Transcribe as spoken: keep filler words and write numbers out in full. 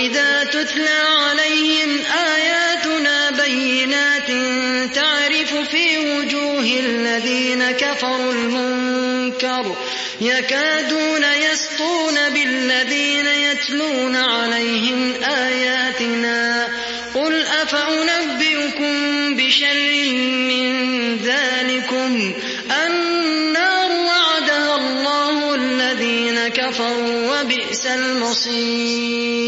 وإذا تتلى عليهم آياتنا بينات تعرف في وجوه الذين كفروا المنكر يكادون يسطون بالذين يتلون عليهم آياتنا قل أفأنبئكم بشر من ذلكم النار وعدها الله الذين كفروا وبئس المصير.